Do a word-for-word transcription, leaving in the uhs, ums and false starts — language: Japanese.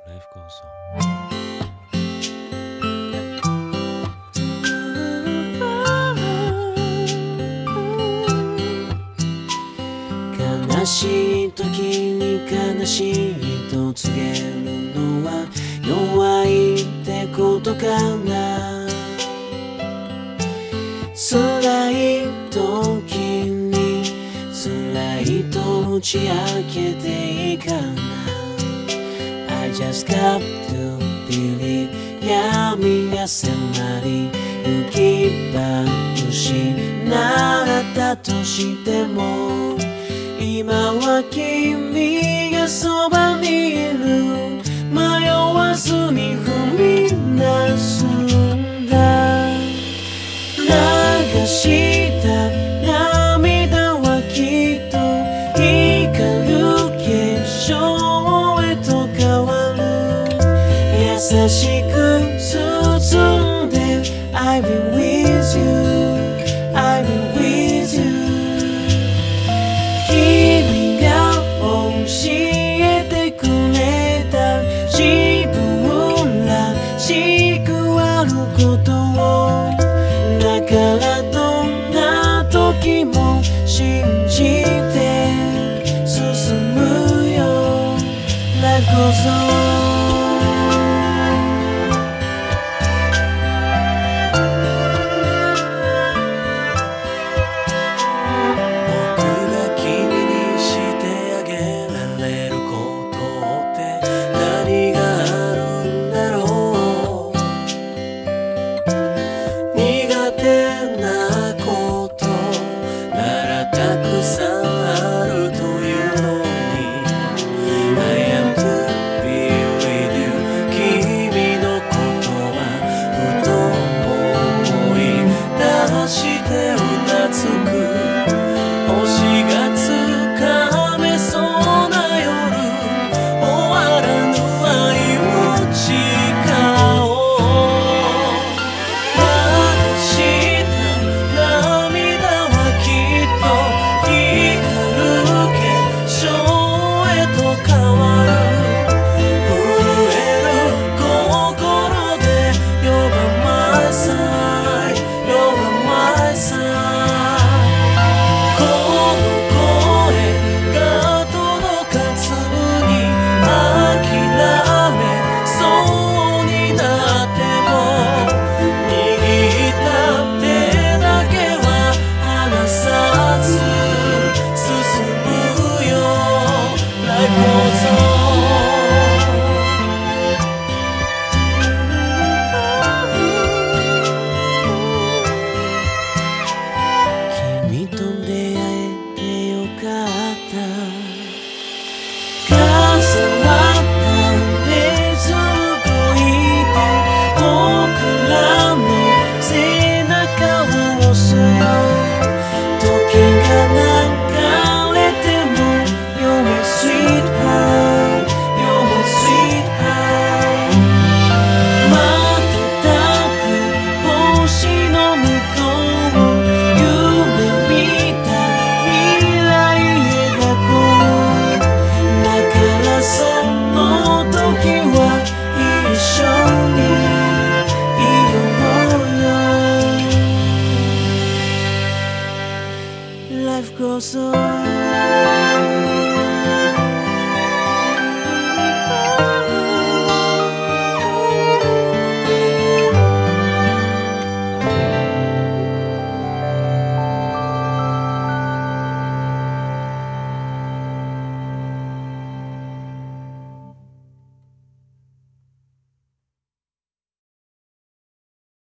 Life goes on。悲しい時に悲しいと告げるのは弱いってことかな。辛い時に辛いと打ち明けていいかな。 I just got to believe 闇が迫り行き場失ったとしても今は君がそばにいる。迷わずに踏み出すんだ。流した涙はきっと光る結晶へと変わる。優しく包んで I'll be with you I'll be with you。君が教えてくれた自分らしくあることを、だからどんな時も信じて進むよ。 Life goes on。